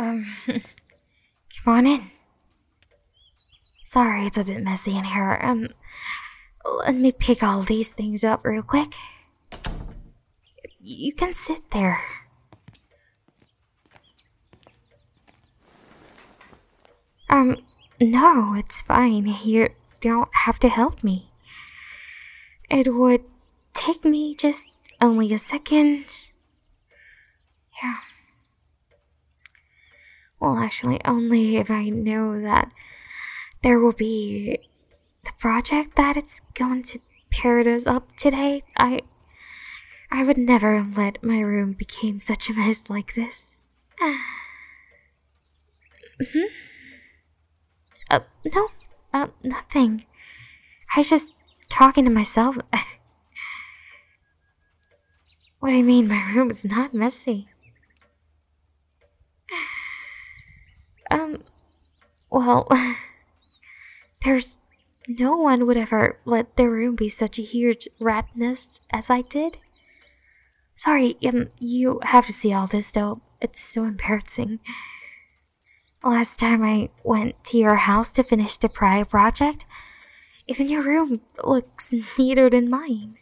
Come on in. Sorry, it's a bit messy in here. Let me pick all these things up real quick. You can sit there. No, it's fine. You don't have to help me. It would take me just only a second. Yeah. Well, actually, only if I know that there will be the project that it's going to pair us up today. I would never let my room become such a mess like this. hmm no, nothing. I just talking to myself. What I mean, my room is not messy. Well, there's no one would ever let their room be such a huge rat nest as I did. Sorry, you have to see all this though. It's so embarrassing. Last time I went to your house to finish the prior project, even your room looks neater than mine.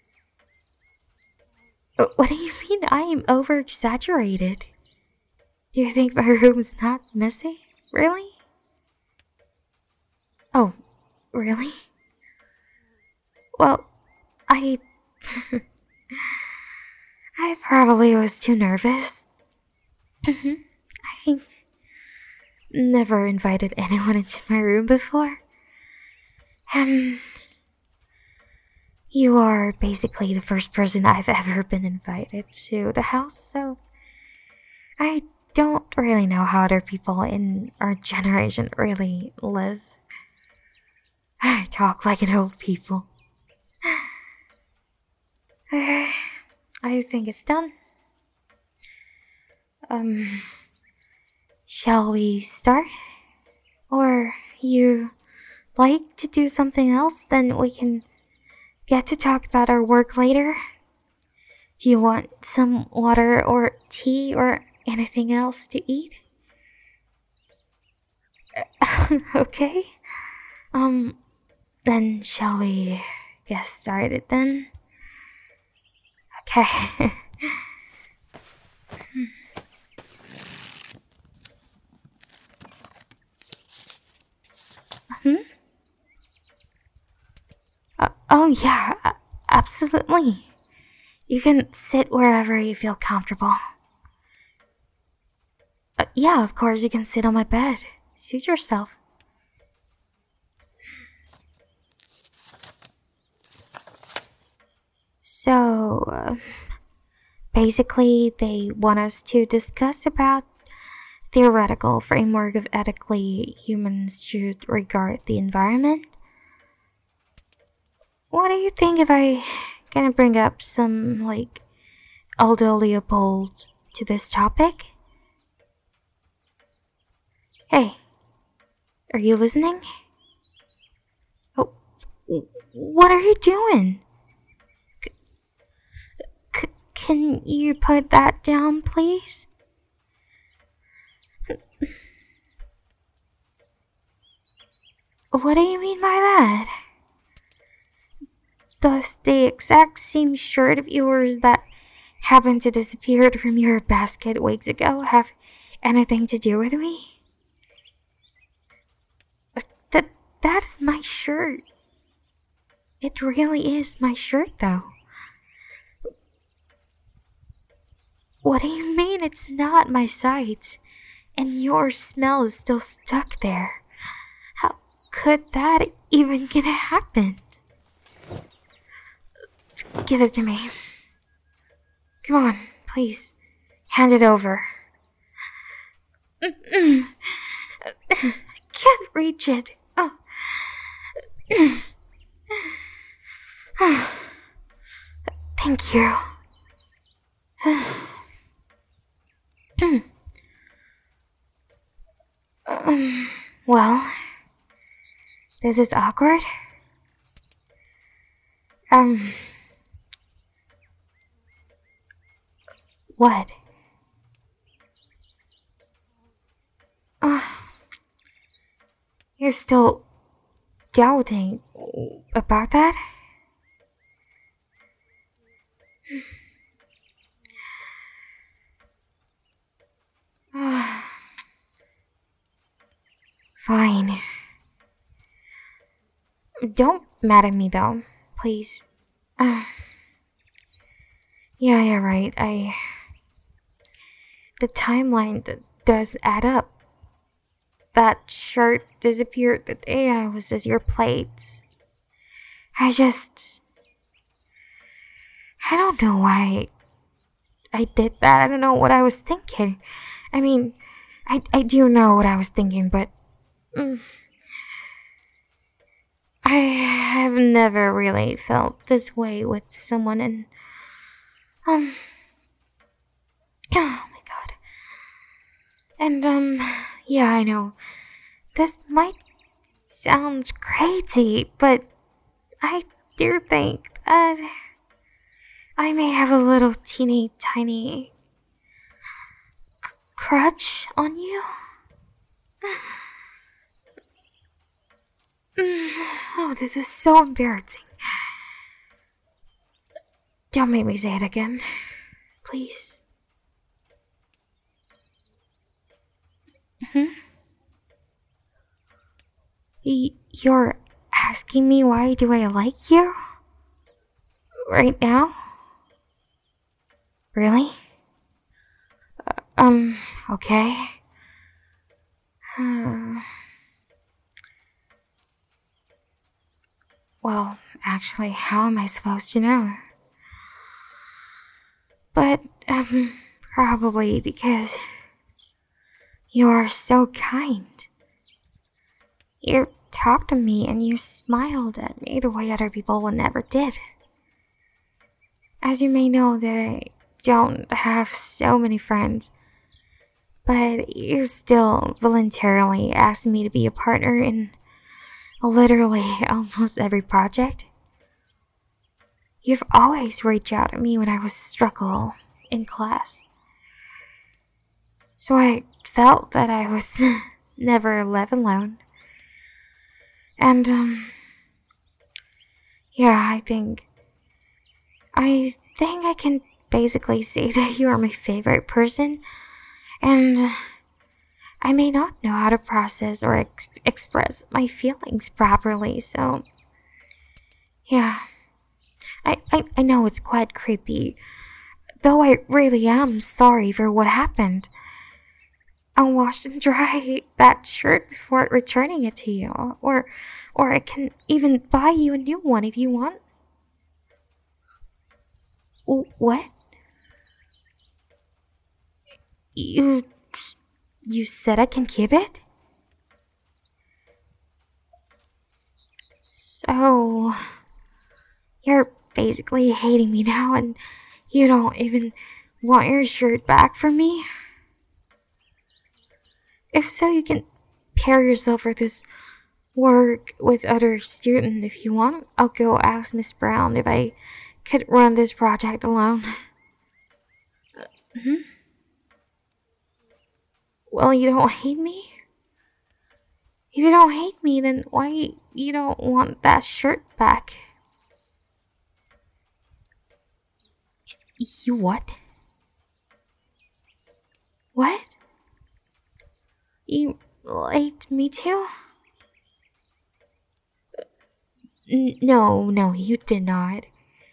What do you mean I am over exaggerated? Do you think my room's not messy? Really? Oh, really? Well, I. I probably was too nervous. I never invited anyone into my room before. And you are basically the first person I've ever been invited to the house, so I don't really know how other people in our generation really live. I talk like an old people. Okay, I think it's done. Shall we start? Or you like to do something else? Then we can get to talk about our work later. Do you want some water or tea or anything else to eat? Okay. Then shall we get started then? Okay. Oh yeah, absolutely. You can sit wherever you feel comfortable. Yeah, of course you can sit on my bed. Suit yourself. So, basically, they want us to discuss about theoretical framework of ethically humans should regard the environment. What do you think if I gonna bring up some like Aldo Leopold to this topic? Hey, are you listening? Oh, what are you doing? Can you put that down, please? What do you mean by that? Does the exact same shirt of yours that happened to disappear from your basket weeks ago have anything to do with me? That's my shirt. It really is my shirt, though. What do you mean it's not my sight? And your smell is still stuck there. How could that even gonna happen? Give it to me. Come on, please. Hand it over. I can't reach it. Thank you. Well, this is awkward. What? you're still doubting about that? Fine. Don't mad at me though, please. Uh, yeah, you're right. The timeline does add up. That shirt disappeared the day I was at your plate. I just. I don't know why I did that. I don't know what I was thinking. I mean, I do know what I was thinking, but. mm, I have never really felt this way with someone, and. Um. Oh my god. And, yeah, I know. This might sound crazy, but I do think that I may have a little teeny tiny crutch on you. Oh, this is so embarrassing. Don't make me say it again. Please. Hmm? You're asking me why do I like you? Right now? Really? Okay. Well, actually, how am I supposed to know? But, probably because you're so kind. You talked to me and you smiled at me the way other people would never did. As you may know that I don't have so many friends, but you still voluntarily asked me to be a partner in literally almost every project. You've always reached out to me when I was struggle in class. So I felt that I was never left alone. And, yeah, I think I can basically say that you are my favorite person, and I may not know how to process or express my feelings properly, so yeah. I know it's quite creepy, though I really am sorry for what happened. I'll wash and dry that shirt before returning it to you, or I can even buy you a new one if you want. What? You you said I can keep it? So you're basically hating me now and you don't even want your shirt back from me? If so, you can pair yourself for this work with other student if you want. I'll go ask Miss Brown if I could run this project alone. Hmm? Well, you don't hate me? If you don't hate me, then why you don't want that shirt back? You what? What? You liked me too? No, you did not.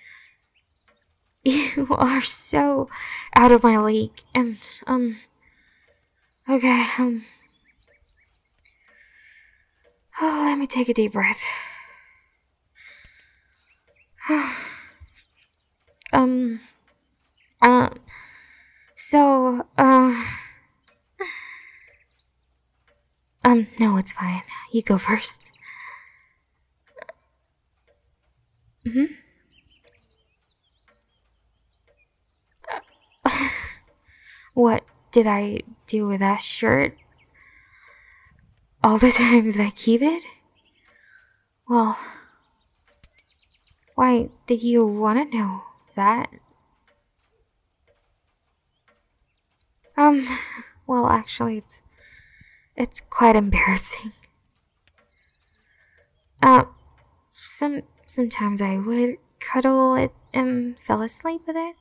You are so out of my league, and, okay, oh, let me take a deep breath. um, uh, so, no, it's fine. You go first. Hmm? What did I do with that shirt? All the time did I keep it? Well, why did you want to know that? Um, well, actually, it's quite embarrassing. Uh, sometimes I would cuddle it and fell asleep with it.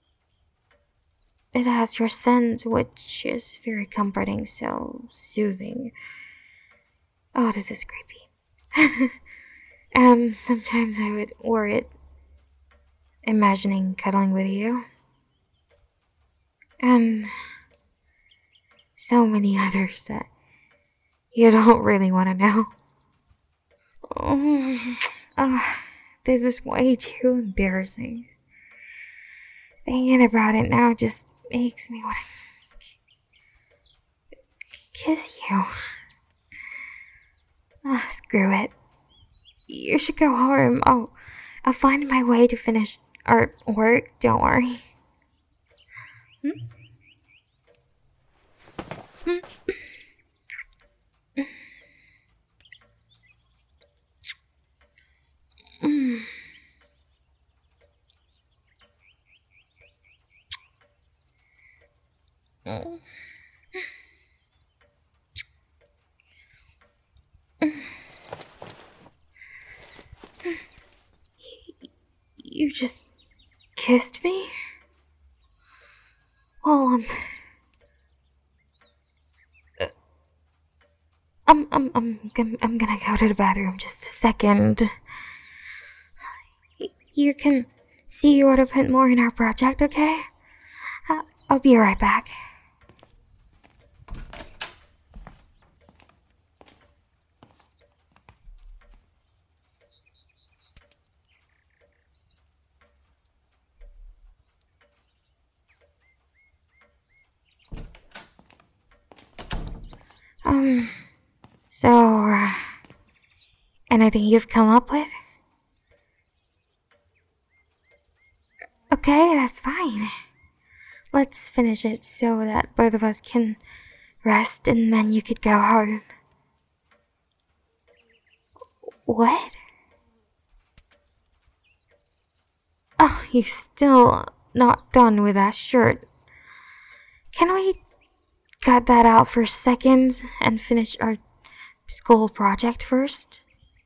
It has your scent, which is very comforting, so soothing. Oh, this is creepy. And sometimes I would worry it, imagining cuddling with you. And so many others that you don't really want to know. Oh, this is way too embarrassing. Thinking about it now just makes me want to kiss you. Ah, screw it. You should go home. I'll find my way to finish our work. Don't worry. Hmm? Hmm? Mm. Mm. You just kissed me? Well, I'm gonna go to the bathroom just a second. You can see what I put more in our project, okay? I'll be right back. So, anything you've come up with? Okay, that's fine. Let's finish it so that both of us can rest and then you could go home. What? Oh, you're still not done with that shirt. Can we cut that out for a second and finish our school project first?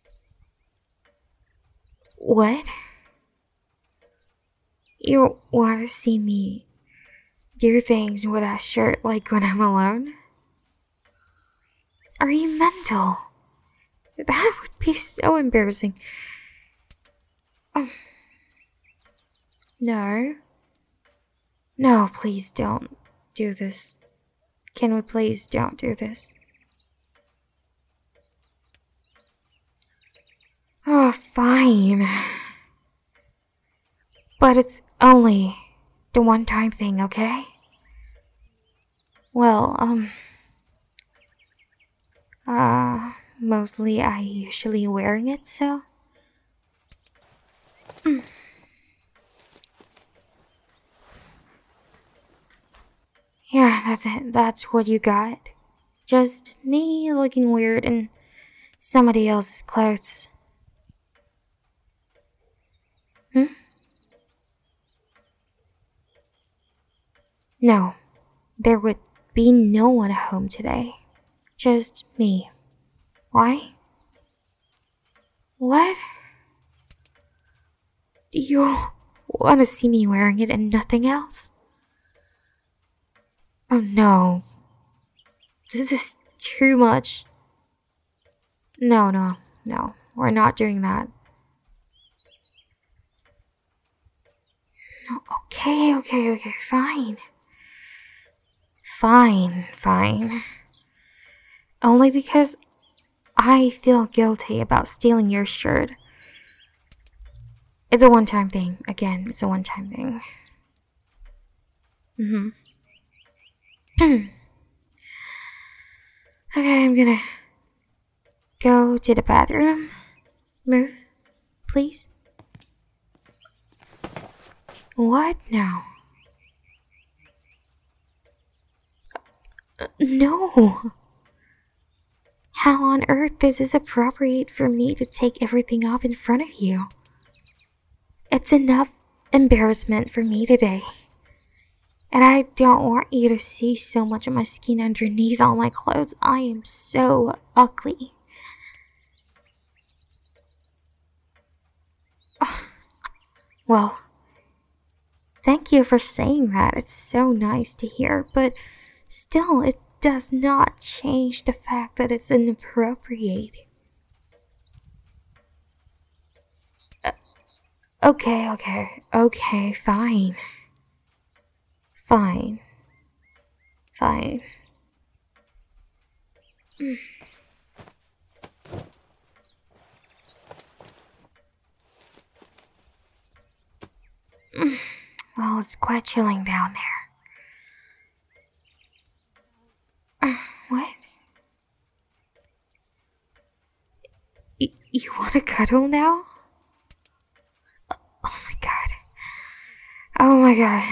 What? You want to see me do things with that shirt like when I'm alone? Are you mental? That would be so embarrassing. No. No, please don't do this. Can we please don't do this? Oh, fine. But it's only the one-time thing, okay? Well, mostly I usually wearing it, so... Yeah, that's it. That's what you got. Just me looking weird in somebody else's clothes. No, there would be no one at home today. Just me. Why? What? Do you want to see me wearing it and nothing else? Oh no. This is too much. No. We're not doing that. No, okay, fine. Fine. Only because I feel guilty about stealing your shirt. It's a one-time thing. Again, it's a one-time thing. Okay, I'm gonna go to the bathroom. Move, please. What now? No. How on earth is this appropriate for me to take everything off in front of you? It's enough embarrassment for me today. And I don't want you to see so much of my skin underneath all my clothes. I am so ugly. Well, thank you for saying that. It's so nice to hear, but still, it does not change the fact that it's inappropriate. Okay, fine. Fine. Fine. Well, it's quite chilling down there. What? You want to cuddle now? Oh my god. Oh my god.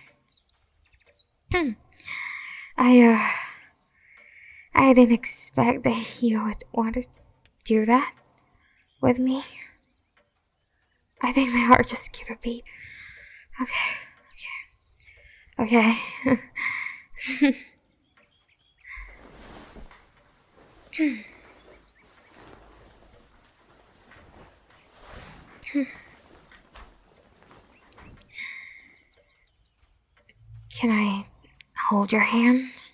I, uh, I didn't expect that you would want to do that with me. I think my heart just skipped a beat. Okay. Can I hold your hand?